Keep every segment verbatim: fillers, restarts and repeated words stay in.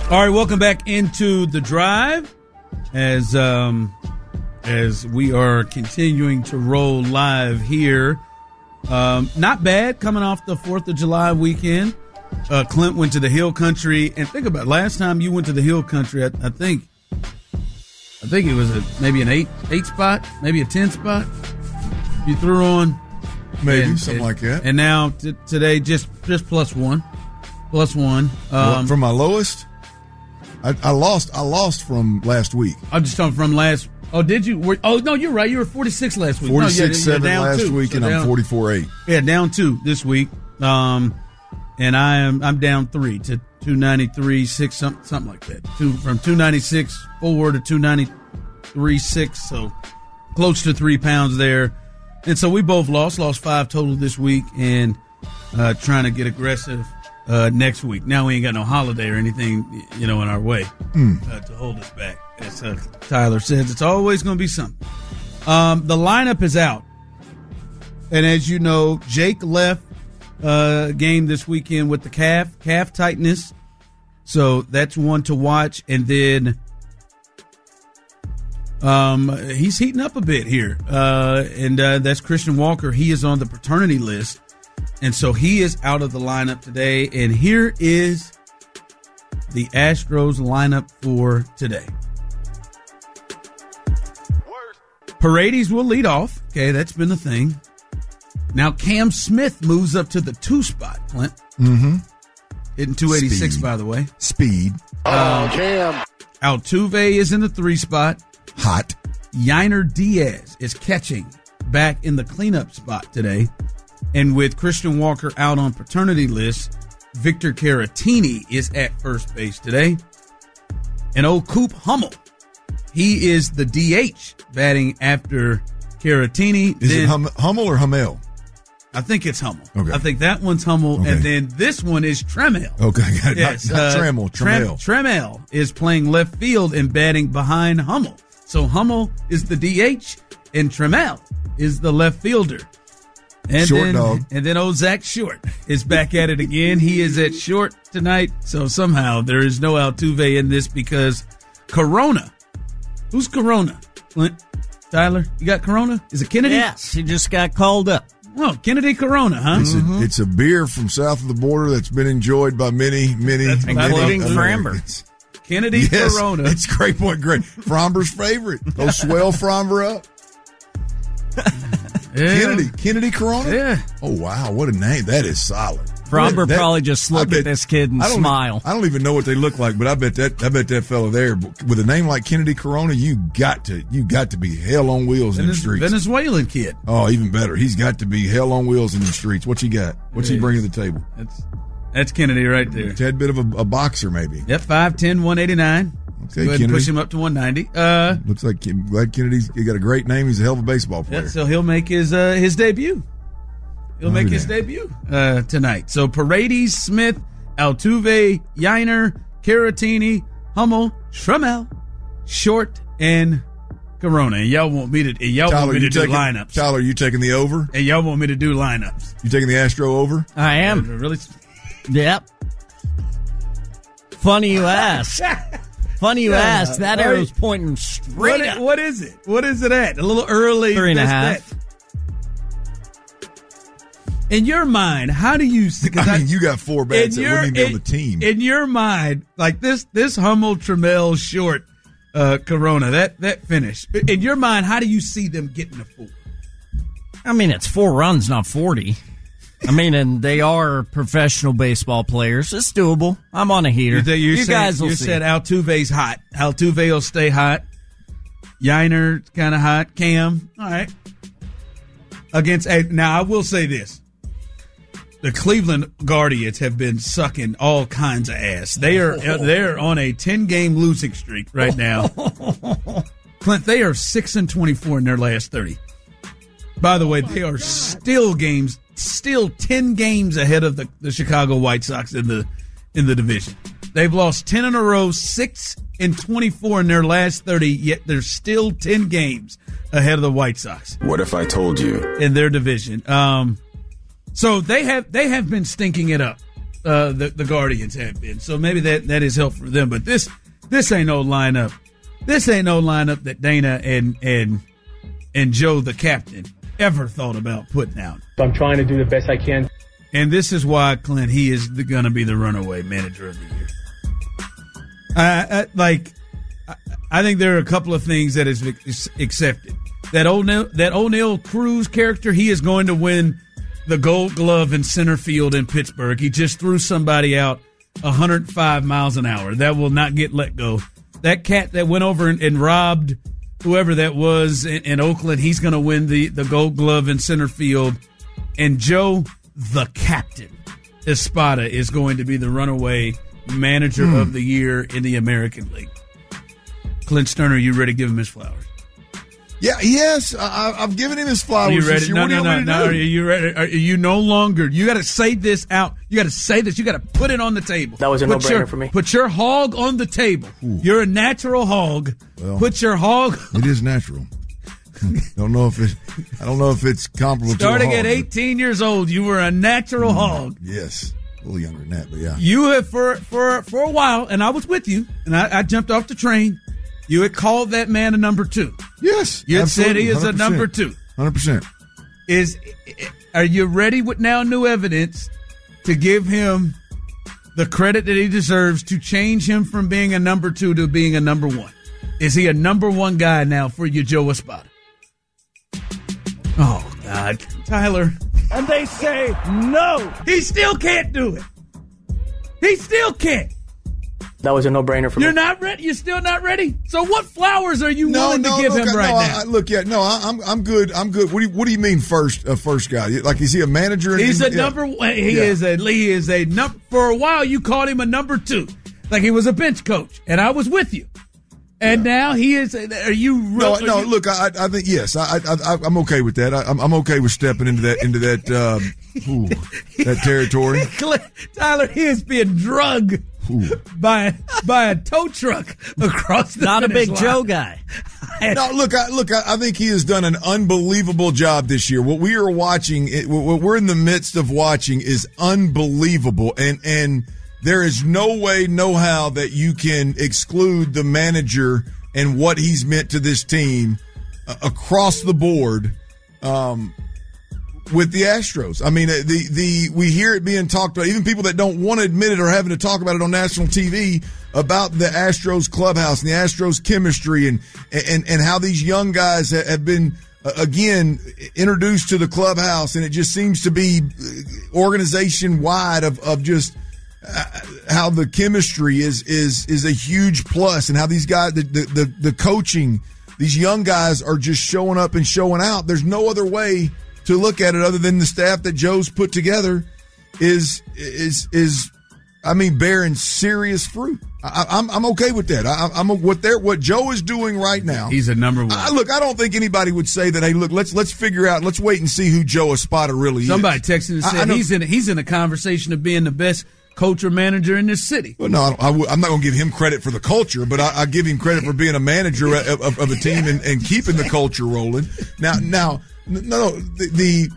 All right, welcome back into the drive as um, as we are continuing to roll live here. Um, not bad coming off the fourth of July weekend. Uh, Clint went to the Hill Country, and think about it, last time you went to the Hill Country, I, I think I think it was a, maybe an eight eight spot, maybe a ten spot. You threw on maybe and, something and, like that, and now t- today just just plus one, plus one um, from my lowest. I, I lost. I lost from last week. I'm just talking from last. Oh, did you? Were, oh, no, you're right. You were forty-six last week. forty-six no, seven last two. week, so and down, I'm forty-four eight. Yeah, down two this week. Um, and I am I'm down three to two ninety-three six, something something like that. Two from two ninety-six four to two ninety-three six. So close to three pounds there. And so we both lost. Lost five total this week, and uh, trying to get aggressive. Uh, next week. Now we ain't got no holiday or anything, you know, in our way mm. uh, to hold us back. As uh, Tyler says, it's always going to be something. Um, the lineup is out. And as you know, Jake left uh, game this weekend with the calf, calf tightness. So that's one to watch. And then um, he's heating up a bit here. Uh, and uh, that's Christian Walker. He is on the paternity list. And so he is out of the lineup today. And here is the Astros lineup for today. Paredes will lead off. Okay, that's been the thing. Now Cam Smith moves up to the two spot, Clint. Mm-hmm. Hitting two eighty-six, Speed. by the way. Speed. Oh, Cam. Altuve is in the three spot. Hot. Yainer Diaz is catching back in the cleanup spot today. And with Christian Walker out on paternity list, Victor Caratini is at first base today. And old Coop Hummel, he is the D H batting after Caratini. Is then, it hum- Hummel or Hummel? I think it's Hummel. Okay. I think that one's Hummel. Okay. And then this one is Tremel. Okay. Yes, not not uh, Trammell. Tremel. Trem- Tremel is playing left field and batting behind Hummel. So Hummel is the D H and Tremel is the left fielder. And Short then, dog. And then old Zach Short is back at it again. He is at short tonight. So somehow there is no Altuve in this because Corona. Who's Corona? Clint? Tyler? You got Corona? Is it Kennedy? Yes, he just got called up. Oh, Kennedy Corona, huh? It's, mm-hmm. a, it's a beer from south of the border that's been enjoyed by many, many, That's many including Americans. Kennedy Yes, Corona. It's Great Point Great. Fromber's favorite. Go swell Fromber up. Yeah. Kennedy. Kennedy Corona? Yeah. Oh, wow. What a name. That is solid. Fromber That- probably just looked I at bet- this kid and I don't- smile. I don't even know what they look like, but I bet that I bet that fella there, with a name like Kennedy Corona, you got to you got to be hell on wheels in the Venez- streets. Venezuelan kid. Oh, even better. He's got to be hell on wheels in the streets. What's he got? What's It he is. bringing to the table? That's that's Kennedy right there. Tad bit of a, a boxer, maybe. Yep, five ten, one eighty-nine. Okay, Go ahead and Kennedy. push him up to one ninety. Uh, Looks like glad Kennedy's he got a great name. He's a hell of a baseball player. yeah, so he'll make his uh, his debut. He'll I'll make do his that. debut uh, tonight. So Paredes, Smith, Altuve, Yainer, Caratini, Hummel, Tremel, Short, and Corona. And y'all want me to and y'all Tyler, want me to you do taking, lineups. Tyler, you taking the over? And y'all want me to do lineups. You taking the Astro over? I am. Really? Yep. Funny you ask. Funny you Yeah. ask. That Right. arrow's pointing straight What, up. what is it? What is it at? A little early. Three and a this, half. that. In your mind, how do you see? I mean, you got four bats that your- wouldn't even be on in- the team. In your mind, like this, this Hummel, Tremel, Short, uh, Corona, that that finish. In your mind, how do you see them getting a four? I mean, it's four runs, not forty. I mean, and they are professional baseball players. It's doable. I'm on a heater. You, you you said, guys will you see. said Altuve's hot. Altuve will stay hot. Yainer kind of hot. Cam, all right. Against now, I will say this. The Cleveland Guardians have been sucking all kinds of ass. They are they're on a ten-game losing streak right now. Clint, they are six and twenty-four in their last thirty. By the way, they are still games, still ten games ahead of the, the Chicago White Sox in the in the division. They've lost ten in a row, six and twenty-four in their last thirty. Yet they're still ten games ahead of the White Sox. What if I told you? In their division. Um, so they have they have been stinking it up uh, the, the Guardians have been. So maybe that, that is helpful for them. But this this ain't no lineup. This ain't no lineup that Dana and and and Joe, the captain, ever thought about putting out. I'm trying to do the best I can. And this is why, Clint, he is going to be the runaway manager of the year. I, I, like, I, I think there are a couple of things that is accepted. That O'Neal, that O'Neal Cruz character, he is going to win the Gold Glove in center field in Pittsburgh. He just threw somebody out one hundred five miles an hour. That will not get let go. That cat that went over and, and robbed whoever that was in, in Oakland, he's going to win the, the Gold Glove in center field. And Joe, the captain, Espada, is going to be the runaway manager mm. of the year in the American League. Clint Sterner, are you ready to give him his flowers? Yeah, yes, I, I've given him his flowers. Are you ready? This year. No, what do no, you no, want me to no. do? Are you ready? Are you no longer? You got to say this out. You got to say this. You got to put it on the table. That was a put no-brainer your, for me. Put your hog on the table. Ooh. You're a natural hog. Well, put your hog. It is natural. don't know if it. I don't know if it's comparable. Starting to a hog, at eighteen years old, you were a natural mm, hog. Yes, a little younger than that, but yeah. You have for for for a while, and I was with you, and I, I jumped off the train. You had called that man a number two. Yes, you had said he is one hundred percent. a number two. Hundred percent. Is are you ready with now new evidence to give him the credit that he deserves to change him from being a number two to being a number one? Is he a number one guy now for you, Joe Espada? Oh, God. Tyler. And they say no. He still can't do it. He still can't. That was a no-brainer for You're me. You're not ready? You're still not ready? So what flowers are you no, willing no, to give look, him right no, now? I, look, yeah, no, I, I'm I'm good. I'm good. What do you, what do you mean first uh, first guy? Like, is he a manager? In, He's in, a yeah. number one. He yeah. is a he is a number. For a while, you called him a number two, like he was a bench coach, and I was with you. And yeah. now he is. Are you? No, are no. you, look, I, I think yes. I, I, I'm okay with that. I, I'm, I'm okay with stepping into that, into that, um, ooh, that territory. Tyler, he is being drugged ooh. by by a tow truck across the. Not a big line. Joe guy. No, look, I, look. I, I think he has done an unbelievable job this year. What we are watching, it, what we're in the midst of watching, is unbelievable, and and. There is no way, no how that you can exclude the manager and what he's meant to this team uh, across the board um, with the Astros. I mean, the the we hear it being talked about, even people that don't want to admit it are having to talk about it on national T V about the Astros clubhouse and the Astros chemistry and and, and how these young guys have been, uh, again, introduced to the clubhouse, and it just seems to be organization-wide of, of just – Uh, how the chemistry is is is a huge plus, and how these guys, the, the the the coaching, these young guys are just showing up and showing out. There's no other way to look at it other than the staff that Joe's put together is is is I mean bearing serious fruit. I, I'm I'm okay with that. I, I'm a, what they're what Joe is doing right now. He's a number one. I, look, I don't think anybody would say that. Hey, look, let's let's figure out. Let's wait and see who Joe Espada really Somebody is. Somebody texted and said I, I he's in he's in a conversation of being the best coach or manager in this city. Well, no, I, I, I'm not going to give him credit for the culture, but I, I give him credit for being a manager of, of, of a team and, and keeping the culture rolling. Now, now, no, no, the, the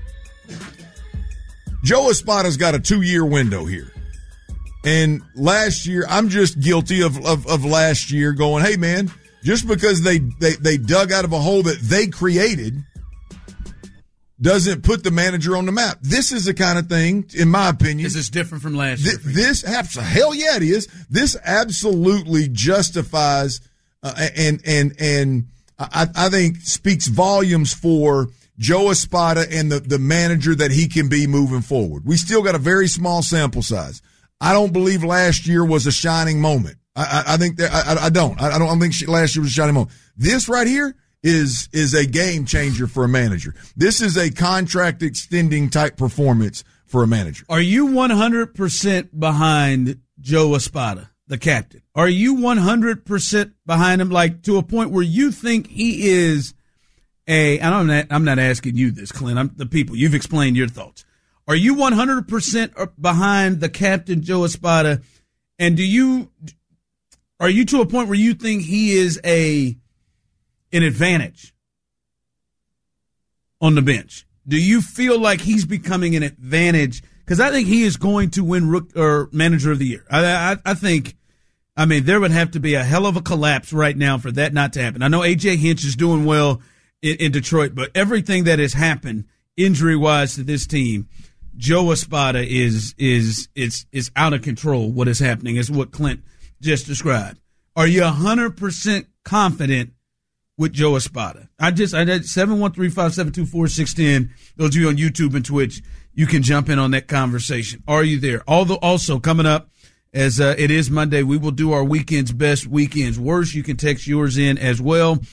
Joe Espada's got a two-year window here, and last year, I'm just guilty of, of of last year going, hey man, just because they they they dug out of a hole that they created doesn't put the manager on the map. This is the kind of thing, in my opinion. This is different from last th- year. This, hell yeah, it is. This absolutely justifies uh, and and and I, I think speaks volumes for Joe Espada and the, the manager that he can be moving forward. We still got a very small sample size. I don't believe last year was a shining moment. I, I, I think that I, I don't. I, I don't think last year was a shining moment. This right here is is a game changer for a manager. This is a contract extending type performance for a manager. Are you one hundred percent behind Joe Espada, the captain? Are you one hundred percent behind him, like to a point where you think he is a, and I'm not, I'm not asking you this, Clint, I'm the people, you've explained your thoughts. Are you one hundred percent behind the captain, Joe Espada? And do you, are you to a point where you think he is a, an advantage on the bench? Do you feel like he's becoming an advantage because I think he is going to win rook, or manager of the year. I, I, I think, I mean, there would have to be a hell of a collapse right now for that not to happen. I know A J Hinch is doing well in, in Detroit, but everything that has happened injury-wise to this team, Joe Espada is is is is out of control. What is happening is what Clint just described. Are you one hundred percent confident with Joe Espada? I just I did seven one three, five seven two, four six one zero. Those of you on YouTube and Twitch, you can jump in on that conversation. Are you there? Although also coming up, as uh, it is Monday, we will do our weekend's best, weekend's worst. You can text yours in as well.